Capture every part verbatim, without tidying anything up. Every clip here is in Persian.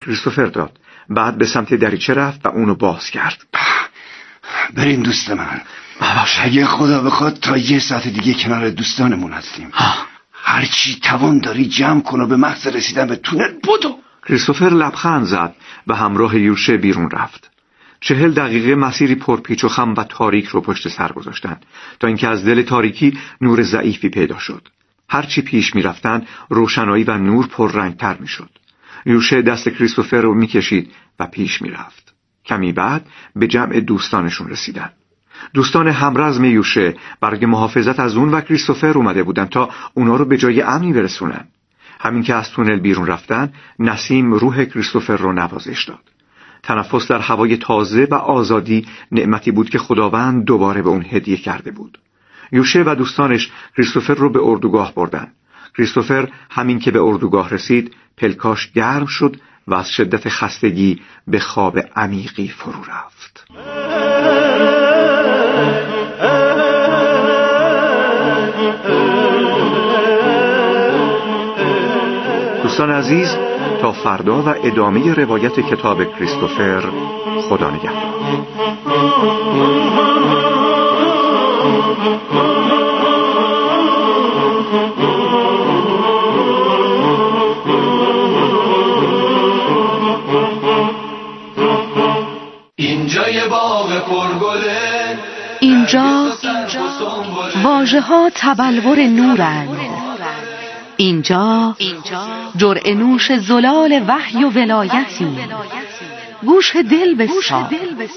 کریستوفر داد. بعد به سمت دریچه رفت و اونو باز کرد. بریم دوست من. اگه خدا بخواد تا یه ساعت دیگه کنار دوستانمون هستیم. هرچی توان داری جمع کن و به محض رسیدن به تونل بدو. کریستوفر لبخند زد و همراه یوشه بیرون رفت. چهل دقیقه مسیری پرپیچ و خم و تاریک رو پشت سر گذاشتند تا اینکه از دل تاریکی نور ضعیفی پیدا شد. هرچی پیش می رفتن روشنایی و نور پررنگتر می شد. یوشه دست کریستوفر رو می کشید و پیش می رفت. کمی بعد به جمع دوستانشون رسیدن. دوستان همرزم یوشه برای محافظت از اون و کریستوفر اومده بودن تا اونا رو به جای امنی برسونن. همین که از تونل بیرون رفتن، نسیم روح کریستوفر رو نوازش داد. تنفس در هوای تازه و آزادی نعمتی بود که خداوند دوباره به اون هدیه کرده بود. یوشه و دوستانش کریستوفر رو به اردوگاه بردن. کریستوفر همین که به اردوگاه رسید، پلکاش گرم شد و از شدت خستگی به خواب عمیقی فرو رفت. دوستان عزیز، تا فردا و ادامه روایت کتاب کریستوفر. خدا نگهدار. اینجا یه باغ پرگله، اینجا واژه ها تبلور نورند. اینجا جرعه نوش زلال وحی و ولایتی. گوش دل بسا.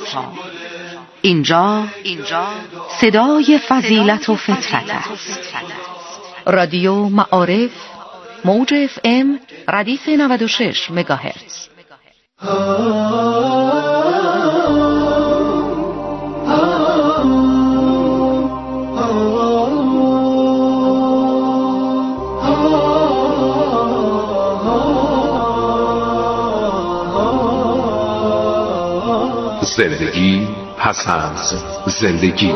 اینجا صدای فضیلت و فطرت است. رادیو معارف، موج اف ام ردیف نود و شش مگاهرتز. زندگی پس از زندگی.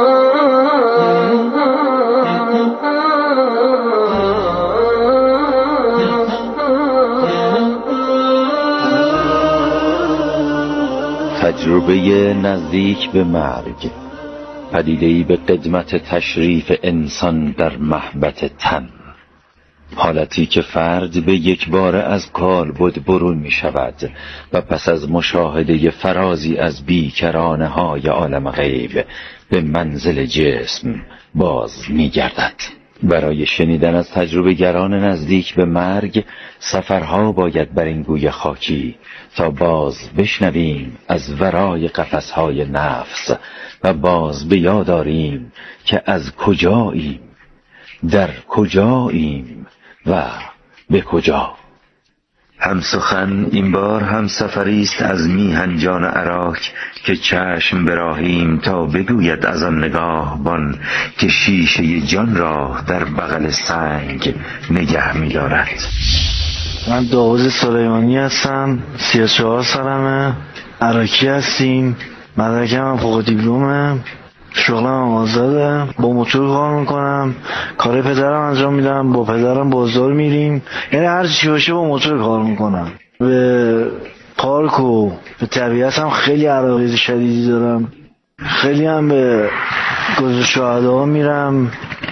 تجربه نزدیک به مرگ، پدیده‌ای به قدمت تشریف انسان در محبت تن، حالتی که فرد به یک باره از کالبد برون می شود و پس از مشاهده فرازی از بیکرانه های عالم غیب به منزل جسم باز می گردد. برای شنیدن از تجربه گران نزدیک به مرگ سفرها باید بر این گوی خاکی تا باز بشنویم از ورای قفسهای نفس و باز به یاد آریم که از کجاییم، در کجاییم و به کجا. هم سخن این بار هم سفری است از میهنجان عراک که چشم براهیم تا بگوید از آن نگاه بان که شیشه جان را در بغل سنگ نگه می دارد. من داوود سلیمانی هستم، سی و چهار سالمه، عراکی هستیم، مدرکم هم فوق دیپلمه، شغلم هم آزاده، با موتور کار میکنم، کار پدرم انجام میدم، با پدرم بازار میریم، یعنی هر چی باشه با موتور کار میکنم. به پارک و به طبیعت هم خیلی علاقه شدیدی دارم، خیلی هم به گذر شهدا میرم،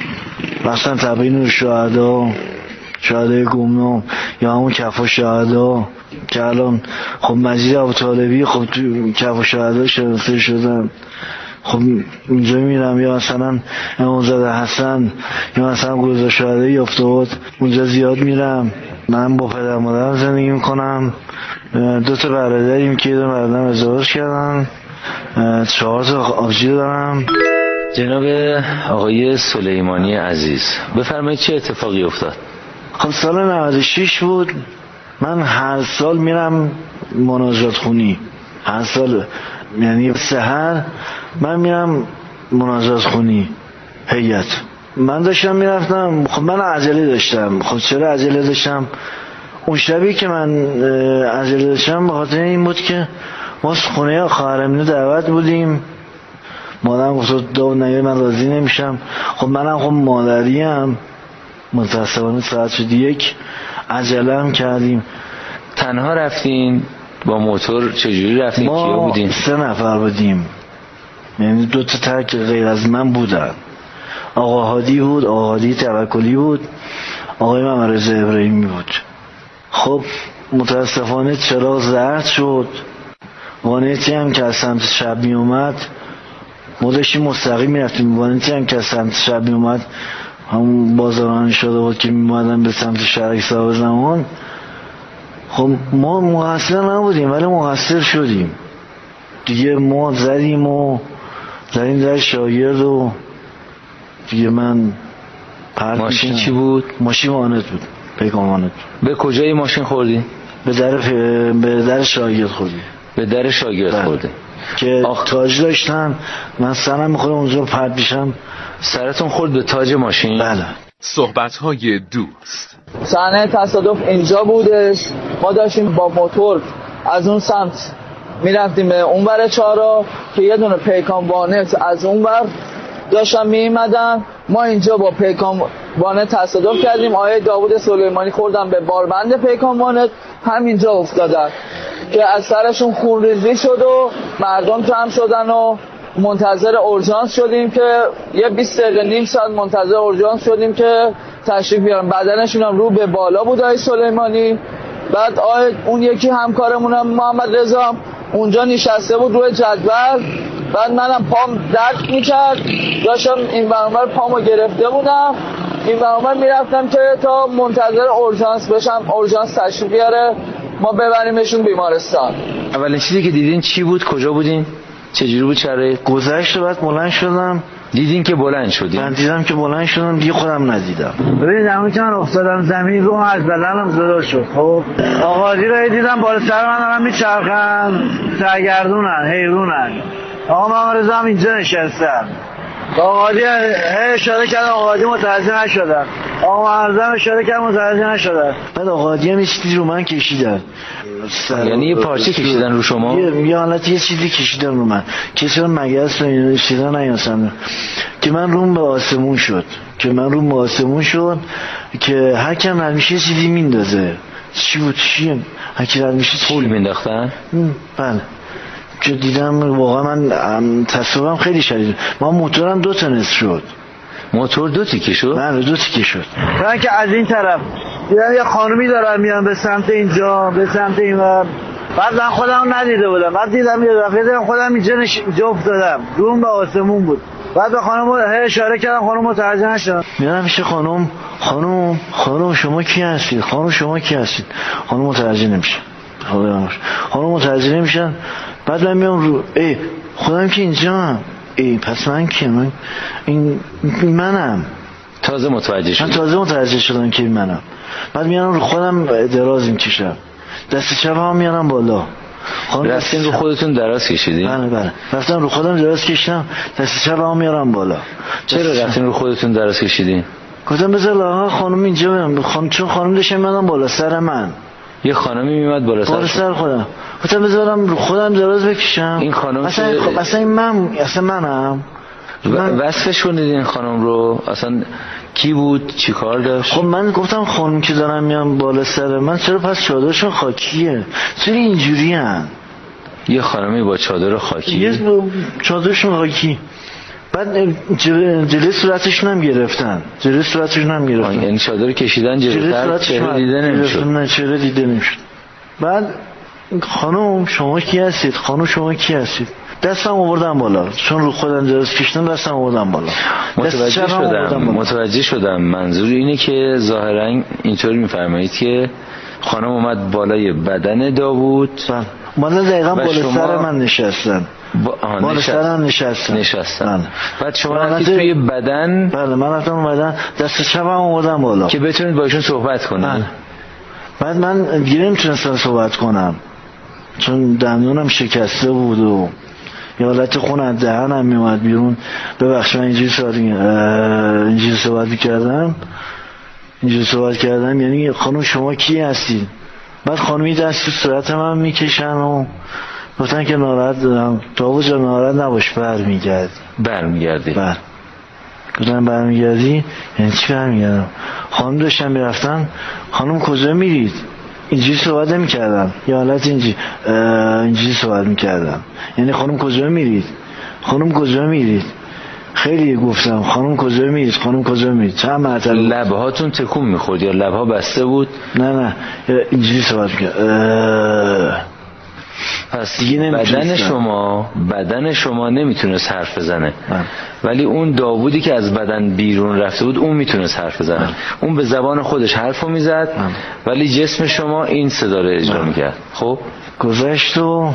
مثلا تبیین شهدا، شهدای گمنام یا همون کف شهدا که الان خب مجید ابوطالبی خب تو کف شهدا شناسایی شدن، خب اونجا میرم. یا مثلا امامزاده حسن یا مثلا گذر شهدای افتاد، اونجا زیاد میرم. من با پدر مادرم زندگی میکنم، دو تا برادریم که دو برادرم ازدواج کردن، چهار تا آبجی دارم. جناب آقای سلیمانی عزیز، بفرمایید چه اتفاقی افتاد؟ خب سال نود و شش بود، من هر سال میرم مناجات خونی، هر سال یعنی سحر من میرم مناجات خونی هیئت. من داشتم میرفتم، خب من عجله داشتم. خب چرا عجله داشتم؟ اون شبی که من عجله داشتم به خاطر این بود که ما خونه خواهرمینه دعوت بودیم، مادرم گفت دو نگه من راضی نمیشم. خب منم خب مادریم، متاسفانه ساعت شد یک، عجله هم کردیم. تنها رفتین؟ با موتور چجوری رفتین؟ کیا بودین؟ ما سه نفر بودیم، یعنی دو تا ترک غیر از من بودن. آقا هادی بود، آقا هادی توکلی بود، آقای محمد رضا ابراهیمی بود. خب متاسفانه چراغ زرد شد، وانتی هم که از سمت شب می اومد ما داشتیم مستقیم می رفتیم، وانتی هم که از سمت شب می اومد همون بازارانی شده بود که می اومدن به سمت شرک صاحب زمان. خب ما مقصر نبودیم ولی مقصر شدیم دیگه. ما زدیم و زدیم در شاگرد و دیگه من پرد. ماشین چی بود؟ ماشین وانت بود، پیکان وانت. به کجای ماشین خوردی؟ به در پ... به در شاگرد خوردی. به در شاگرد خورده که آخ... تاج داشتن، من سرم میخوره اونجا پرد میشم. سرتون خورد به تاج ماشین؟ بله. صحبت‌های دوست. صحنه تصادف اینجا بودش. ما داشتیم با موتور از اون سمت میرفتیم به اون ور چهارراه که یه دونه پیکان وانت از اون ور داشتم میمدن. ما اینجا با پیکان وانت تصادف کردیم. آقای داوود سلیمانی خوردن به باربند پیکان وانت، همینجا افتادن که از سرشون خونریزی شد و مردم جمع شدن و منتظر اورژانس شدیم که یه بیست دقیقه نیم ساعت منتظر اورژانس شدیم که تشریف بیارن. بدنشون هم رو به بالا بود آقای سلیمانی. بعد آقای اون یکی همکارمون هم محمد رضا اونجا نشسته بود روی جدول. بعد منم پام درد میکرد، داشتم این برنامه پامو گرفته بودم، این برنامه میرفتم که تا منتظر اورژانس بشم، اورژانس تشریف بیاره ما ببریمشون بیمارستان. اولین چیزی که دیدین چی بود؟ کجا بودین؟ چجوری بود شرایط؟ گذشت بعد بلند شدم. دیدین که بلند شدین؟ من دیدم که بلند شدم دیگه خودم ندیدم. ببینید همون که من افتادم زمین رو از بدنم زدا شد. خب آقا دی رو دیدم بالا سر من دارن میچرخن، سرگردونن، حیرونن. آقا محمد رضا هم اینجا نشستن. آقا دی اشاره کرد، آقا دی متوجه نشدن. آقا محمد رضا اشاره کرد متوجه نشدن. بعد آقا دی هم یه چیزی رو من کشیدن. یعنی یه پارچه کشیدن رو شما؟ یه, یه حالت یه چیزی کشیدن رو من که چرا مگس رو اینو کشیدن نیاسم که من روم به آسمون شد که من روم به آسمون شد که هر کم همیشه یه چیزی میندازه. چی بود چیه؟ هر کی همیشه پول مینداختن؟ بله. که دیدم واقعا من تصورم خیلی شدید. ما موتورم دو تا نصف شد. موتور دو تیکه شد؟ بله دو تیکه شد. من که از این طرف دیدم یه خانومی دارن میان به سمت اینجا به سمت اینور. بعد من خودم ندیده بودم. بعد دیدم یه دفعه دیدم خودم اینجا نش... اینجا افتادم. روم به آسمون بود. بعد به خانم اشاره کردم، خانم متوجه نشد. میادم میشه خانم خانم خانم شما کی هستید؟ خانم شما کی هستید؟ خانم متوجه نمیشه. خانم متوجه نمیشن. بعد من میام رو ای خودم که اینجا ای پس من که من این منم. تازه متوجه شدم. من تازه متوجه شدم که این منم. بعد میارم رو خودم دراز میکشم، دست چپ هم میارم بالا. رفتین رو خودتون دراز کشیدین؟ بله بله رفتم رو خودم دراز کشیدم، دست چپ هم میارم بالا. چرا رفتین رو خودتون دراز کشیدین؟ گفتم بذار لاغا خانم اینجا برم خانم، چون خانم داشتم میادم بالا سر من. یه خانمی میاد بالا سر بالا سر خودم. گفتم بذارم رو خودم دراز بکشم. این خانم اصلا که... اصلا این من اصلا منم. من... وصفش کنید این خانم رو، اصلا کی بود، چی کار داشت؟ خب من گفتم خانم که دارم میام بالا سر من، چرا پس چادرشون خاکیه؟ چرا اینجوری هن؟ یه خانمی با چادر خاکی؟ یه چادرشون خاکی. بعد جل... جلوی صورتشون هم گرفتن، جلوی صورتشون هم گرفتن. یعنی چادر کشیدن جلوی چهره دیده نمیشد؟ نه چهره دیده نمیشد. بعد خانم شما کی هستید؟ خانم شما کی هستید؟ دستم آوردم بالا، چون رو خودم دراز کشیدم دستم آوردم بالا. متوجه شدم متوجه شدم منظور اینه که ظاهرا اینطوری میفرمایید که خانم اومد بالای بدن داوود. بله. بالا دقیقا بالا سر من نشستن. با... بالا نشست... سر من نشستن. نشستن. بله. بعد شما رفتید توی بدن؟ بله من رفتم بدن، دست چپم آوردم بالا که بتونید باشون صحبت کنید. بله. بعد من دیگه نمیتونستم صحبت کنم چون دندونم شکسته بود و یه حالت خون از دهنم میومد بیرون. ببخش من اینجوری صحبت اینجوری صحبت کردم اینجوری صحبت کردم یعنی خانم شما کی هستید؟ بعد خانمی دست تو صورت من میکشن و گفتن که ناراحت دارم. داوود جان ناراحت نباش، برمیگرد. برمیگردی؟ بر گفتن برمیگردی؟ یعنی چی برمیگردم؟ خانم داشتن میرفتن. خانم کجا میرید؟ اینجوری صحبت نمی‌کردم، یا حالت اینجوری اینجوری صحبت می‌کردم. یعنی خانم کجا میرید؟ خانم کجا میرید؟ خیلی گفتم خانم کجا میرید؟ خانم کجا میرید؟ چند مرتبه. لبهاتون تکون می‌خورد یا لبها بسته بود؟ نه نه اینجوری صحبت می‌کرد. پس بدن شما بدن شما نمیتونست حرف بزنه، ولی اون داوودی که از بدن بیرون رفته بود اون میتونست حرف بزنه. اون به زبان خودش حرفو میزد ولی جسم شما این صدا رو اجرا میکرد. خب گذشت و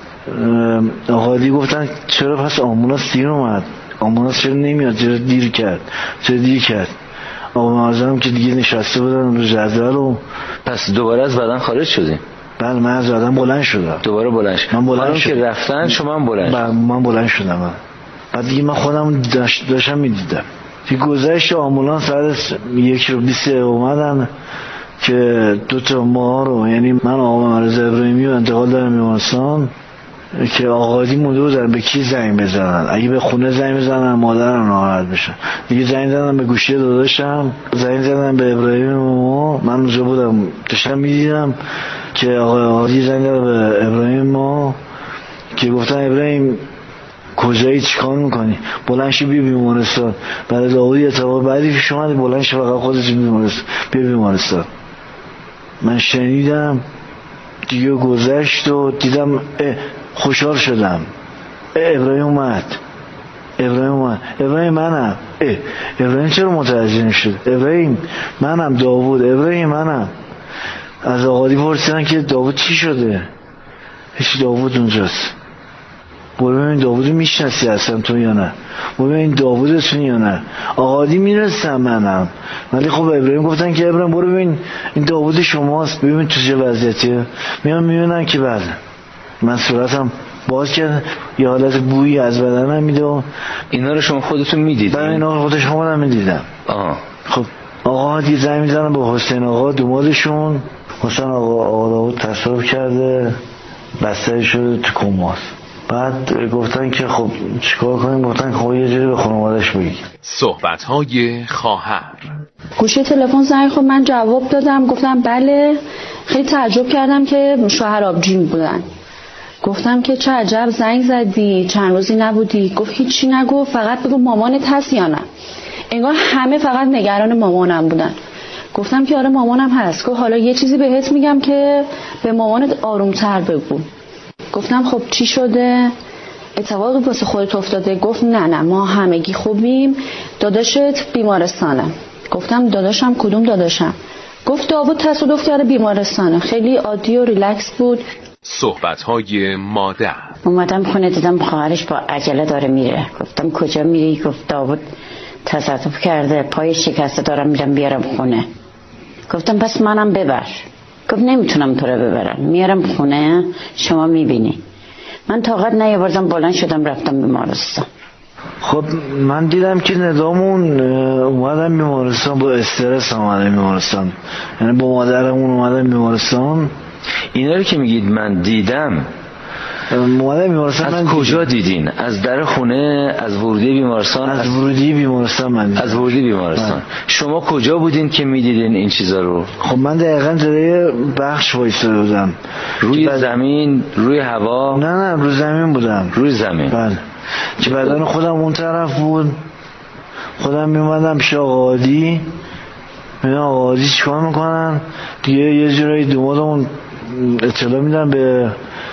آقادی گفتن چرا پس آمبولانس دیر اومد؟ آمبولانس چرا نمیاد؟ چرا دیر کرد؟ چرا دیر کرد؟ آقا معظم که دیگه نشسته بودن رو جدول و پس دوباره از بدن خارج شدیم. بله من از آدم بلند شدم. دوباره بلند شدم. من بلند شدم. که رفتن شما هم بلند شدم. من بلند شدم. من. بعد دیگه من خودم داشت داشتم میدیدم. که گذشت آمبولانس ساعت یک رو بیست اومدن که دو تا ما رو، یعنی من آقا مرزا ابراهیمی رو انتقال دارم بیمارستان، که آقادی مونده بودن به کی زنگ بزنن. اگه به خونه زنگ بزنن مادرم ناراحت بشه. دیگه زنگ زدن به گوشی داداشم، زنگ زدن به ابراهیم ما. من اونجا بودم داشتم میدیدم که آقادی زنگ زدن به ابراهیم ما که گفتن ابراهیم کجایی چیکار میکنی؟ بلند شو بیا بیمارستان. بعد داوودی اتفاق بعدی پیش اومد، بلند شو فقط خودت بیمارستان بیا بیمارستان. من شنیدم دیگه گذشت و دیدم خوشحال شدم. ابراهیم اومد ابراهیم اومد ابراهیم منم. اه ابراهیم چرا متوجه نشد؟ ابراهیم منم. داوود ابراهیم منم. از آقادی پرسیدن که داوود چی شده؟ هیچ، داوود اونجاست. برو ببین داوودو میشناسی اصلا تو یا نه؟ برو ببین داوودتون یا نه؟ آقادی میرسم منم. ولی خب ابراهیم گفتن که ابراهیم برو ببین این داوود شماست، ببین تو چه وضعیتیه. میان میبینن که بله. من صورتم باز کرد، یه حالت بویی از بدنم میده. اینا رو شما خودتون میدیدین؟ بله اینا رو خودش خودم میدیدم. آها. خب آقا دیگه زنگ میزنن به حسین آقا دومادشون. حسین آقا آقا داوود تصادف کرده، بستری شده تو کماس. بعد گفتن که خب چیکار کنیم؟ گفتن خب یه جوری به خانواده‌اش بگی. صحبت‌های خواهر. گوشی تلفن زنگ خورد، من جواب دادم گفتم بله. خیلی تعجب کردم که شوهر آبجیم بودن. گفتم که چه عجب زنگ زدی، چند روزی نبودی؟ گفت هیچی نگو، فقط بگو مامانت هست یا نه. انگار همه فقط نگران مامانم بودن. گفتم که آره مامانم هست. گفت حالا یه چیزی بهت میگم که به مامانت آرومتر بگو. گفتم خب چی شده؟ اتفاقی واسه خودت افتاده؟ گفت نه نه ما همگی خوبیم، داداشت بیمارستانه. گفتم داداشم کدوم داداشم؟ گفت داوود تصادف کرده بیمارستانه. خیلی عادی و ریلکس بود. صحبت‌های مادر. اومدم خونه دیدم خواهرش با عجله داره میره. گفتم کجا میری؟ گفت داوود تصادف کرده، پای شکسته، دارم میرم بیارم خونه. گفتم پس منم ببر. گفت نمیتونم تو رو ببرم، میارم خونه شما میبینی. من طاقت نیاوردم، بلند شدم رفتم بیمارستان. خب من دیدم که ندامون اومدم بیمارستان، با استرس اومدم بیمارستان، یعنی با مادرمون اومدم بیمارستان. اینا رو که میگید من دیدم، اومدم بیمارستان. از من کجا دیدین؟ از در خونه؟ از ورودی بیمارستان؟ از ورودی بیمارستان من دیدم. از ورودی بیمارستان. شما کجا بودین که میدیدین این چیزا رو؟ خب من دقیقاً جلوی بخش وایساده بودم. روی بعد... زمین؟ روی هوا؟ نه نه روی زمین بودم. روی زمین. بله. که بدن خودم اون طرف بود. خودم میومدم پیش آقادی، میگم آقادی چیکار میکنن؟ دیگه یه جورایی دومادمون اطلاع میدن به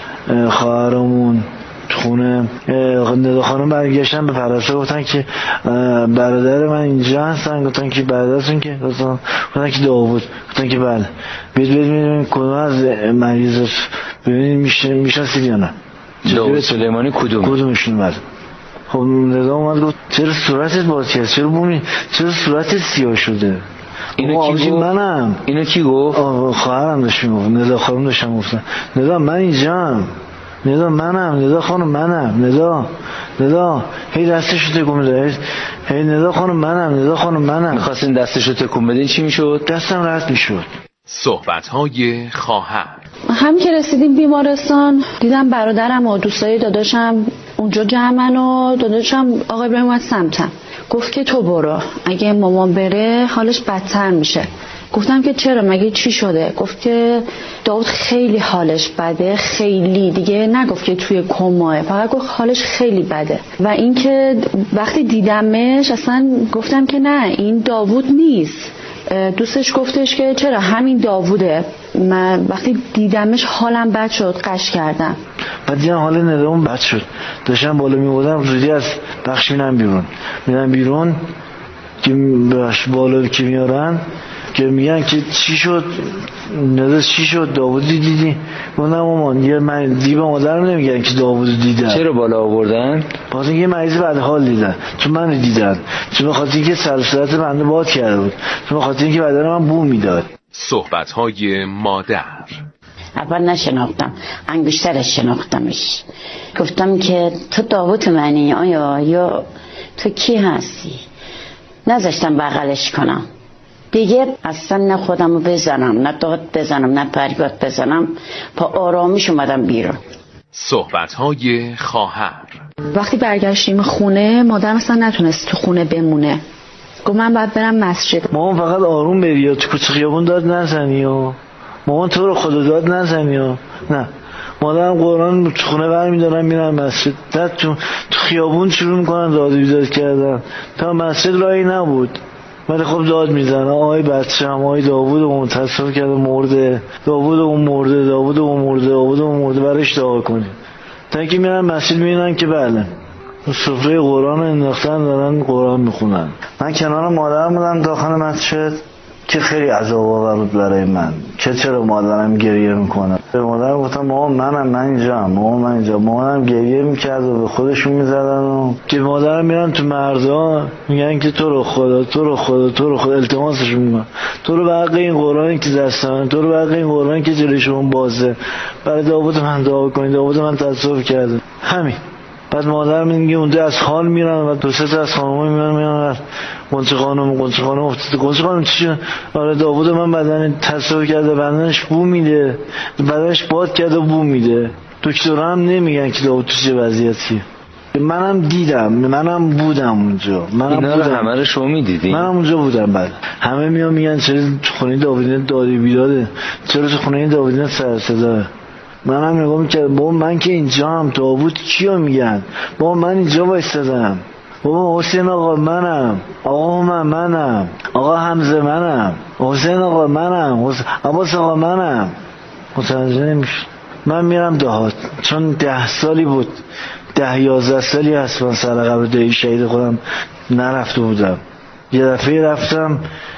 خواهرمون خونه. ندا خانم برگشتن به پرستار گفتن که برادر من اینجا هستن. گفتن که برادرتون که؟ گفتن که داوود. گفتن که بله. بیاد بیاد ببینیم کدوم از مریضات ببینیم میشناسید یا نه. داوود سلیمانی کدوم؟ کدومشون بله. خب ندا اومد گفت چرا صورتت باز کرد؟ چرا بومی؟ چرا صورتت سیاه شده؟ اینو کی گفت؟ منم. اینو کی گفت؟ خواهرم داشت میگفت. ندا خانم داشتم گفتن ندا من اینجام، ندا منم، ندا خانم منم، ندا ندا هی دستشو تکون میده، هی ندا خانم منم، ندا خانم منم. می‌خواستین دستشو تکون بدین چی میشد؟ دستم رد میشد. صحبت‌های خواهر. هم که رسیدیم بیمارستان دیدم برادرم و دوستای داداشم اونجا جمعن و داداشم آقای ابراهیم اومد سمتم. گفت که تو برو، اگه مامان بره حالش بدتر میشه. گفتم که چرا، مگه چی شده؟ گفت که داوود خیلی حالش بده، خیلی دیگه نگفت که توی کماه، فقط گفت حالش خیلی بده. و اینکه وقتی دیدمش اصلا گفتم که نه این داوود نیست. دوستش گفتش که چرا همین داووده. من وقتی دیدمش حالم بد شد، قش کردم. بعد دیدم حال ندامون بد شد، داشتم بالا میبودم زودی از بخش میرم بیرون میرم بیرون که بخش بالا که میارن که میگن که چی شد نداز، چی شد داوودی دیدی؟ گفتم مامان یه من دیگه به مادرم نمیگن که داوودو دیدن. چرا بالا آوردن؟ واسه اینکه مریض بعد حال دیدن، چون من دیدن، چون به خاطر اینکه سر و صورت بنده باد کرده بود، چون به خاطر اینکه بدن من بو میداد. صحبت‌های مادر. اول نشناختم، انگشترش شناختمش. گفتم که تو داوود منی آیا یا تو کی هستی؟ نذاشتم بغلش کنم دیگه، اصلا نه خودمو بزنم، نه داد بزنم، نه فریاد بزنم. با آرامیش اومدم بیرون. صحبت‌های خواهر. وقتی برگشتیم خونه مادرم اصلا نتونست تو خونه بمونه. گفت من باید برم مسجد. مامان فقط آروم بری و تو کوچه خیابون داد نزنی و مامان تو رو خدا داد نزنی و نه. مادرم قرآن تو خونه برمیدارن میرن مسجد، بعد تو تو خیابون شروع میکنن داد و بیداد کردن. تا مسجد راهی نبود ولی خب داد میزنه آی بچه‌م، آی داوود اون تصور کرده مرده، داوود اون مرده، داوود اون مرده، داوود اون مرده، برش دعا کنید. تا اینکه میرن مسجد میبینن که بله سفره قرآن رو انداختن دارن قرآن میخونن. من کنار مادرم بودم داخل مسجد که خیلی عذاب آور بود برای من که چرا مادرم گریه میکنه. به مادرم گفتم مامان منم من اینجا مامان من اینجا. مامانم گریه میکرد و به خودشون میزدن و که مادرم میرن تو مردا میگن که تو رو خدا تو رو خدا تو رو خدا التماسشون میکنن تو رو به حق این قرآنی که دستم، تو رو به حق این قرآنی که جلوی شما بازه، برای داوود من دعا کنید، داوود من تصرف کرده. همین. بعد مادر میگه اونجا از حال میرن و دو سه تا از خانم‌ها میرن میرن قنچه خانم قنچه خانم افتاده قنچه خانم چی؟ آره داوود من بدن تصرف کرده، بدنش بو میده، بدنش باد کرده بو میده. دکترها هم نمیگن که داوود تو چه وضعیتیه. منم دیدم، منم بودم اونجا، منم اینا بودم. رو همه رو شما میدیدین؟ منم اونجا بودم. بعد همه میان میگن چرا تو خونه داوود دادی بیداده، چرا تو خونه داوود سر صدا. منم نگاه میکردم بابا من که اینجام، داوود کیو میگن؟ بابا من اینجا وایستادم، بابا حسین آقا منم، آقا من منم، آقا حمزه منم، حسین آقا منم، عباس آقا منم. متوجه نمیشه. من میرم دهات چون ده سالی بود، ده یازده سالی هست من سر قبر دایی شهید خودم نرفته بودم. یه دفعه رفتم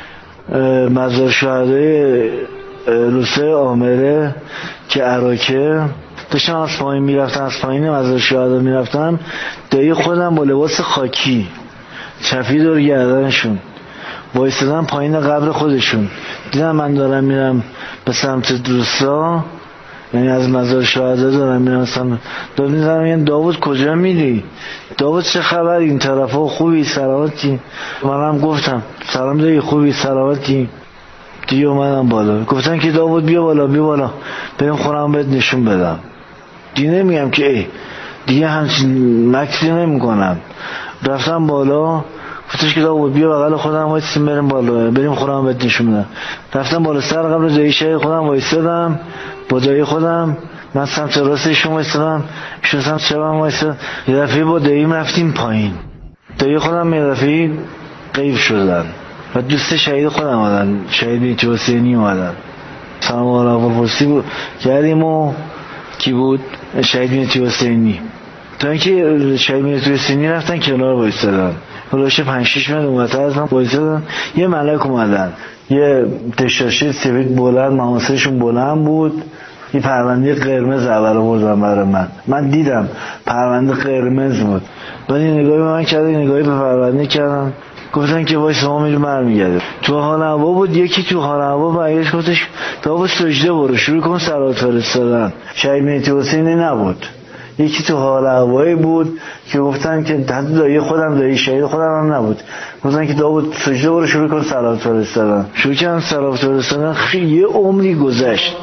مزار شهدای روسای آمره که عراکه، داشتم از پایین میرفتم، از پایین مزار شهدا میرفتم، دایی خودم با لباس خاکی چفی دور گردنشون وایستادن پایین قبر خودشون. دیدم من دارم میرم به سمت روسا، یعنی از مزار شهدا دارم میرم سمت داد میزنم یعنی داوود کجا میری؟ داوود چه خبر؟ این طرفا خوبی سلامتی؟ منم گفتم سلام دایی خوبی سلامتی؟ دیگه اومدم بالا گفتن که داوود بیا بالا بیا بالا بریم خونم بهت نشون بدم. دیگه نمیگم که ای دیگه همچین مکسی نمی کنم. رفتم بالا گفتش که داوود بیا بغل خودم وایسیم بریم بالا بریم خونم بهت نشون بدم. رفتم بالا سر قبل دایی شهید خودم وایسادم با دایی خودم، من سمت راستشون وایسادم ایشون سمت چپم وایساد. یه دفعه با داییم رفتیم پایین، دایی خودم یه دفعه غیب شدن و دوست شهید خودم آمدن، شهید مهدی حسینی آمدن. سلام علیکم پرسی بود کردیم و کی بود؟ شهید مهدی حسینی. تا اینکه شهید مهدی حسینی رفتن کنار وایسادن، هلوش پنج شش متر اونورتر از من وایسادن. یه ملک اومدن، یه تشاشی سفید بلند، محاصرشون بلند بود، یه پرونده قرمز اول آوردن برای من. من دیدم پرونده قرمز بود، ولی نگاهی به من کردن، نگاهی به پرونده کردن، گفتن که وایس ما میریم برمیگرده. تو حال هوا بود، یکی تو حال هوا برگشت گفتش داوود سجده برو شروع کن صلوات فرستادن. شهید مهدی حسینی نبود، یکی تو حال هوایی بود که گفتن که حتی دایی خودم دایی شهید خودم هم نبود، گفتن که داوود سجده برو شروع کن صلوات فرستادن. شروع کردن صلوات فرستادن. خیلی یه عمری گذشت.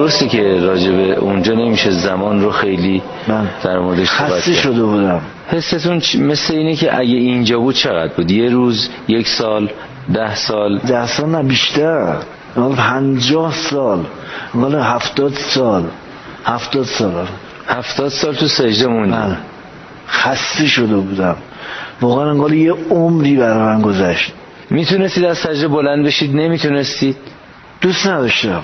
درسته که راجب اونجا نمیشه زمان رو خیلی در موردش صحبت کرد. خسته شده بودم. حستون مثل اینه که اگه اینجا بود چقدر بود؟ یه روز، یک سال، ده سال؟ ده سال نه بیشتر، پنجاه سال، ولی هفتاد سال هفتاد سال هفتاد سال تو سجده موندی؟ خسته شده بودم واقعا، انگار یه عمری برای من گذشت. میتونستید از سجده بلند بشید؟ نمیتونستید؟ دوست نداشتم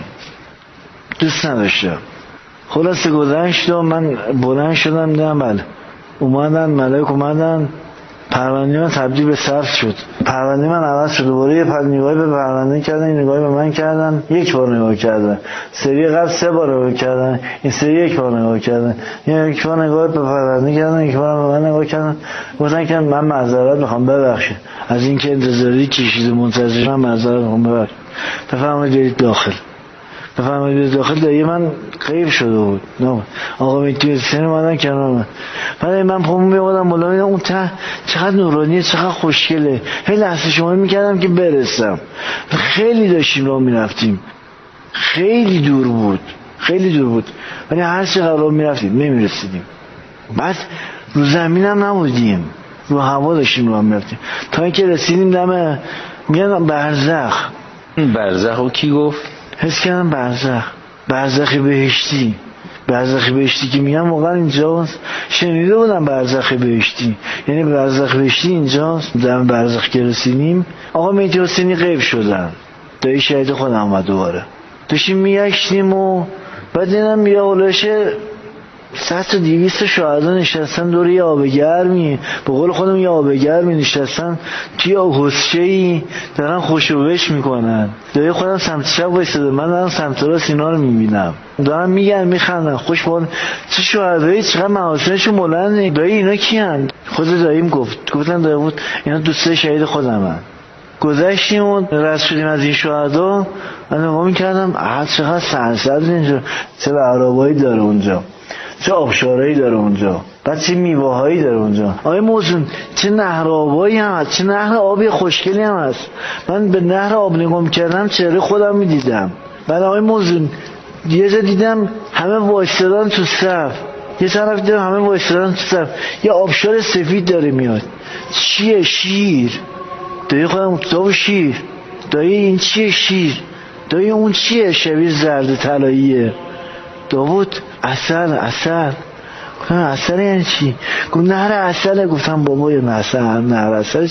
دوست نداشتم خلاصه گذشت و من بلند شدم. دیدم بله اومدن ملائک اومدن، پرونده من تبدیل به سبز شد، پرونده من عوض شد. دوباره یه پر نگاهی به پرونده کردن، این نگاهی به من کردن، یک بار نگاه کردن. سری قبل سه بار نگاه کردن، این سری یک بار نگاه کردن. یک بار نگاه به پرونده کردن، یک بار به من نگاه کردن. گفتن که من معذرت میخوام، ببخشید از اینکه انتظاری کشید منتظرم، معذرت میخوام، ببخشید بفرمایید برید داخل. بفرمایید داخل. دایی من غیب شده بود. نه آقا میتونید سن اومدن کنار من. ولی من پامو میوردم بالا، میدم اون ته چقدر نورانیه، چقدر خوشگله. هی لحظه شما میکردم که برسم. خیلی داشتیم راه میرفتیم، خیلی دور بود، خیلی دور بود، ولی هر چقدر راه میرفتیم نمیرسیدیم. بعد رو زمینم نبودیم، رو هوا داشتیم راه میرفتیم تا اینکه رسیدیم دم میگن برزخ. برزخ رو کی گفت؟ حس کردم برزخ، برزخ بهشتی. برزخ بهشتی که میگم واقعا اینجاست. شنیده بودم برزخ بهشتی، یعنی برزخ بهشتی اینجاست. در برزخ که رسیدیم آقا مهدی حسینی غیب شدن. دایی شهید خودم اومد دوباره. داشتیم میگشتیم و بعد دیدم میراولاشه صد تا دویست شهدا نشستن دور یه آب گرمی، به قول خودم یه آب گرمی نشستن توی حسچه‌ای دارن خوشوبش میکنن. دایی خودم سمت چپ وایساده، من دارم سمت راست اینا رو میبینم، دارن میگن میخندن خوش بال. چه شهدایی، چقدر محاسنشون بلنده. دایی اینا کیان؟ خود داییم گفت، گفتن دایی بود اینا دوسته شهید خودمن. گذشتیم و رد شدیم از این شهدا. من نگاه میکردم آه چقدر سرسبز اینجا، چه عربایی داره اونجا، چه آبشارایی داره اونجا، بعد چه میوه‌هایی داره اونجا. آقای موزون چه نهر آبایی هم هست، چه نهر آبی خوشگلی هم هست. من به نهر آب نگاه میکردم چهره خودم میدیدم. بعد آقای موزون یه جا دیدم همه وایستادن تو صف، یه طرف دیدم همه وایستادن تو صف، یه آبشار سفید داره میاد. چیه؟ شیر. دایی خودم کتاب شیر. دایی این چیه؟ شیر. دایی اون چیه؟ شبیه زرد طلاییه. داوود عسل. عسل. گفتم عسل یعنی چی؟ گفت نهر عسله. گفتم بابا یه عسل نهر عسل.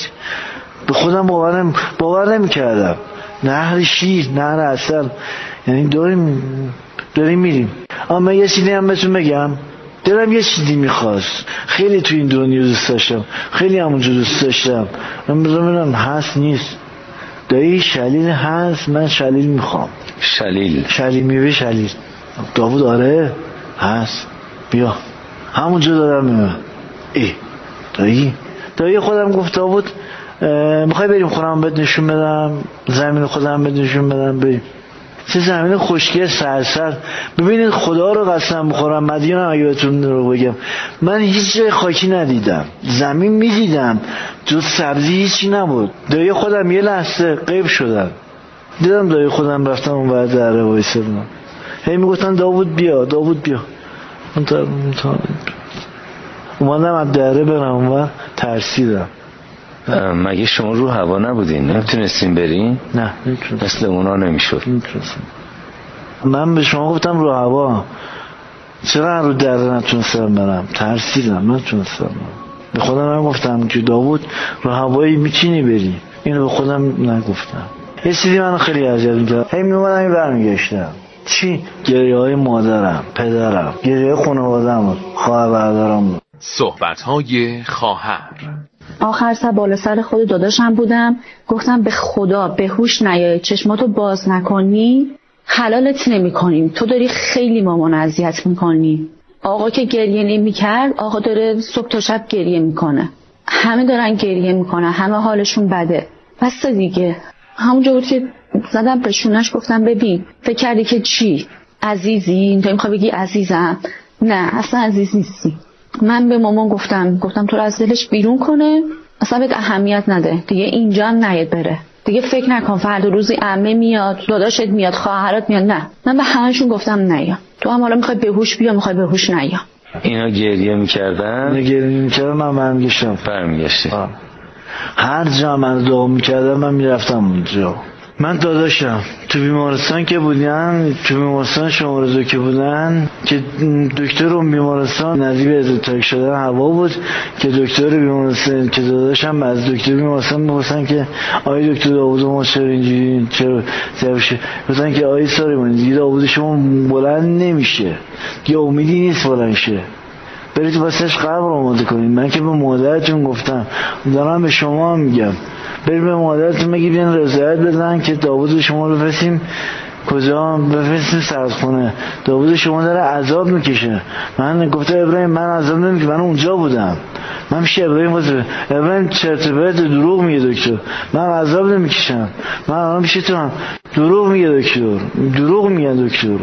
به خودم باورم باور نمی‌کردم. نهر شیر، نهر عسل، یعنی داریم داریم میریم. اما یه چیزی هم بهتون بگم، دلم یه چیزی میخواست، خیلی تو این دنیا دوست داشتم، خیلی همونجا دوست داشتم. من بذارم هست نیست. دایی شلیل هست، من شلیل میخوام. شلیل شلیل میوه شلیل. داوود آره هست، بیا همونجا دارم میمه. ای دایی دایی خودم گفت داوود میخوای بریم خونم بهت نشون بدم، زمین خودم بهت نشون بدم. بریم. چه زمین خوشگل سرسر. ببینید خدا رو قسم بخورم، مدینم اگه بهتون رو بگم، من هیچ جای خاکی ندیدم. زمین میدیدم جز سبزی هیچی نبود. دایی خودم یه لحظه غیب شدم، دیدم دایی خودم رفتم اون ور دره وایسادم. هی میگفتن داوود بیا داوود بیا. من تا اومدم از دره برم اون ور، ترسیدم. مگه شما رو هوا نبودین؟ نمیتونستین برین؟ نه نمیتونستم. مثل اونا نمیشد؟ نمیتونستم. من به شما گفتم رو هوا، چرا رو دره نتونستم برم؟ ترسیدم نتونستم. به خودم من گفتم که داوود رو هوایی میتونی بری، اینو به خودم نگفتم. یه چیزی منو خیلی اذیت می‌کرد، هی میومدم این برمیگشتم. چی؟ گریه های مادرم، پدرم، گریه خانواده‌ام، خواهر برادرم. صحبت‌های خواهر. آخر سر بالا سر خود داداشم بودم، گفتم به خدا به هوش نیای، چشماتو باز نکنی حلالت نمی کنیم، تو داری خیلی مامان اذیت میکنی. آقا که گریه نمی کرد، آقا داره صبح تا شب گریه میکنه، همه دارن گریه میکنن، همه حالشون بده. بس دیگه. همونجا بود که زدم به شونش گفتم ببین فکر کردی که چی؟ عزیزی؟ تو میخوای بگی عزیزم؟ نه اصلا عزیز نیستی. من به مامان گفتم گفتم تو رو از دلش بیرون کنه، اصلا بهت اهمیت نده دیگه، اینجا هم نیاد بره. دیگه فکر نکن فردا روزی عمه میاد، داداشت میاد، خواهرات میاد. نه، من به همه‌شون گفتم نیا. تو هم حالا میخوای بهوش بیا، میخوای بهوش نیا. اینا گریه میکردن؟ اینا گریه میکردن، من برمیگشتم. برمیگشتی؟ هر جا من دعا میکردم من میرفتم اونجا. من داداشم تو بیمارستان که بودن، تو بیمارستان شماره دو که بودن، که دکتر اون بیمارستان نزدیک به تاریک شدن هوا بود، که دکتر بیمارستان که داداشم از دکتر بیمارستان می‌پرسن که آی دکتر داوود ما چرا اینجوری، چرا زبشه، گفتن که آی ساری من دیگه داوود شما بلند نمیشه، دیگه امیدی نیست بلند شه، برید واسش قبر آماده کنید. من که به مادرتون گفتم، دارم به شما هم میگم، برید به مادرتون بگید بیان رضایت بدن که داوود شما رو بفرستیم کجا، بفرستیم سردخونه. داوود شما داره عذاب میکشه. من گفته ابراهیم من عذاب نمیکشم، من اونجا بودم. من میشه ابراهیم واسه ابراهیم چرت و پرت دروغ میگه دکتر، من عذاب نمیکشم، من الان پیش تو هم دروغ میگه دکتر، دروغ میگه دکتر،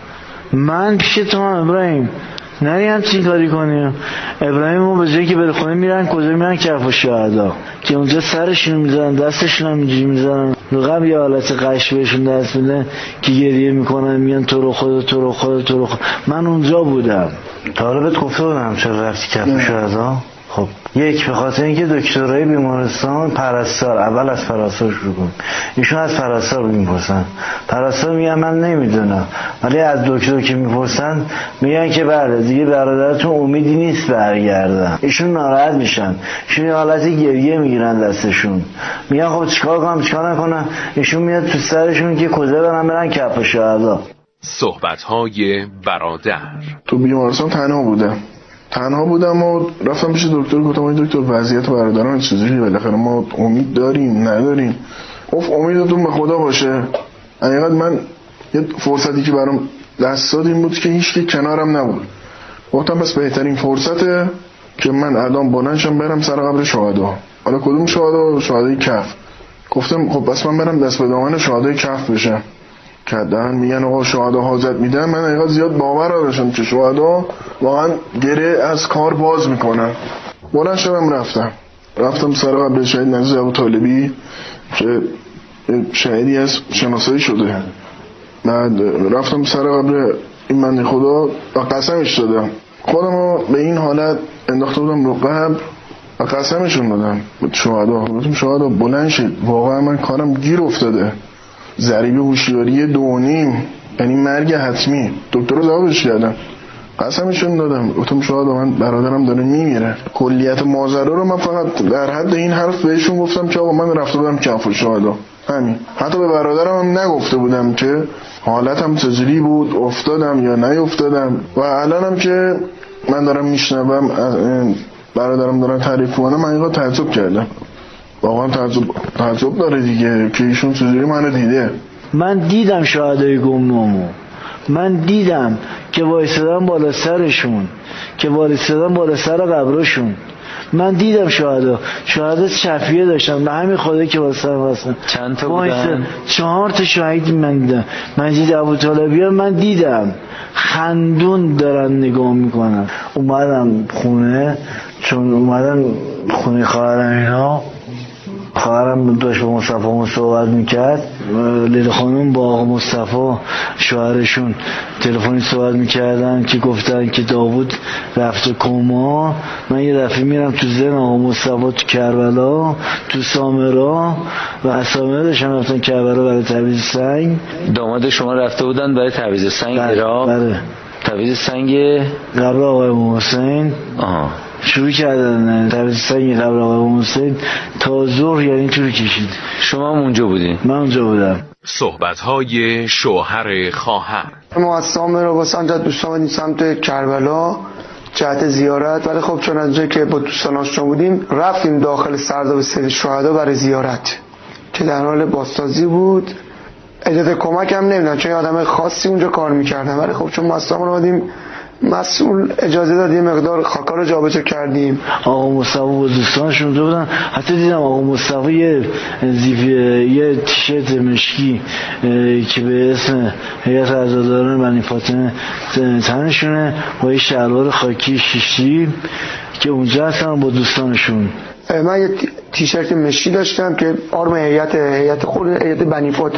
من پیش تو هم ابراهیم نری همچین کاری کنیم. ابراهیم رو به جایی که بره خونه میرن کجا میرن؟ کف و شهدا، که اونجا سرشون میزنن، دستشون هم اینجوری میزنن، قبل یه حالت قش بهشون دست میدن که گریه میکنن، میگن تو رو خدا تو رو خدا تو رو خدا. من اونجا بودم. تا حالا بهت گفته بودم چرا رفتی کف و شهدا؟ خب یک به خاطر اینکه دکترای بیمارستان پرستار، اول از پرستار شروع کن. ایشون از پرستار میپرسن، پرستار میگن من نمیدونم، ولی از دکتر که میپرسن میگن که بله دیگه برادرتون امیدی نیست برگردن. ایشون ناراحت میشن، ایشون یه حالتی گریه میگیرن دستشون، میگن خب چیکار کنم چیکار نکنم. ایشون میاد تو سرشون که کجا برن، برن کف و شهدا. صحبت‌های برادر. تو بیمارستان تنها بودم تنها بودم و رفتم پیش دکتر، گفتم آقای دکتر وضعیت برادران چجوریه، بالاخره ما امید داریم نداریم؟ گفت امیدتون به خدا باشه. حقیقت من یه فرصتی که برام دست داد این بود که هیچ کی کنارم نبود. گفتم پس بهترین فرصته که من الان بلند شم برم سر قبر شهدا. حالا کدوم شهدا؟ شهدای کف. گفتم خب پس من برم دست به دامن شهدای کف بشم. کردن میگن آقا شهدا حاجت میدن. من حقیقت زیاد باور نداشتم که شهدا واقعا گره از کار باز میکنن. بلند شدم رفتم رفتم سر قبر شهید نزیز ابوطالبی که شهیدی از شناسایی شده. بعد رفتم سر قبر این بنده خدا و قسمش دادم. خودم رو به این حالت انداخته بودم رو قبر و قسمشون دادم به شهدا. گفتم شهدا بلند شید، واقعا من کارم گیر افتاده، ضریب هوشیاری دو و نیم، یعنی مرگ حتمی. دکتر رو جوابش کردم، قسمشون دادم، گفتم شهدا من برادرم داره میمیره. کلیت ماجرا رو من فقط در حد این حرف بهشون گفتم که آقا من رفته بودم کف و شهدا، همین. حتی به برادرم هم نگفته بودم که حالتم چجوری بود، افتادم یا نیفتادم. و الانم که من دارم میشنوم برادرم دارن تعریف کنه، من اینقدر تعجب کردم، واقعا تعجب تعجب داره دیگه که ایشون چجوری منو دیده. من دیدم شهدای گمنامو، من دیدم که وایسادن بالا سرشون، که وایسادن بالا سر قبرشون. من دیدم شهدا شهدا شفیه داشتن، به همین خدا که واسه واسه چند تا بودن؟ چهار تا شهید من دیدم. مجید ابوطالبی من دیدم خندون دارن نگاه میکنن. اومدم خونه، چون اومدم خونه خواهرم، اینا خواهرم داشت با مصطفی صحبت میکرد، لیلا خانم با آقا مصطفی شوهرشون تلفنی صحبت میکردن که گفتن که داوود رفته کما. من یه دفعه میرم تو ذهن آقا مصطفی تو کربلا، تو سامرا، و از سامرا داشتن رفتن کربلا برای تعویض سنگ. داماد شما رفته بودن برای تعویض سنگ عراق؟ بله. تعویض سنگ قبر آقای حسین. آها. شروع کردن تعویض سنگ قبر آقای حسین تا ظهر، یعنی طول کشید. شما هم اونجا بودین؟ من اونجا بودم. صحبت‌های شوهر خواهر. ما از سامرا واسه آنجا دوستان بودیم سمت کربلا جهت زیارت، ولی خب چون از جایی که با دوستان آشنا بودیم رفتیم داخل سرداب سید شهدا برای زیارت که در حال بازسازی بود. اجازه کمک هم نمیدن چون آدم خاصی اونجا کار میکردن، ولی خب چون ما از سامرا بودیم مسئول اجازه داد یه مقدار خاکا رو جابجا کردیم. آقا مصطفی و دوستانش اونجا بودن. حتی دیدم آقا مصطفی یه زیفی یه تیشرت مشکی که به اسم هیئت عزاداران بنی فاطمه تنشونه با یه شلوار خاکی شیشتی که اونجا هستن با دوستانشون. من یه تیشرت مشکی داشتم که آرم هیئت هیئت خود هیئت بنی فاطمه